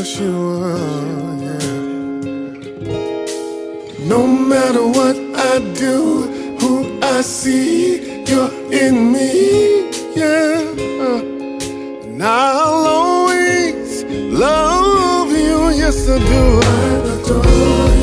yes you are, yeah. No matter what I do, who I see, you're in me, yeah. And I'll always love you, yes I do. I adore you.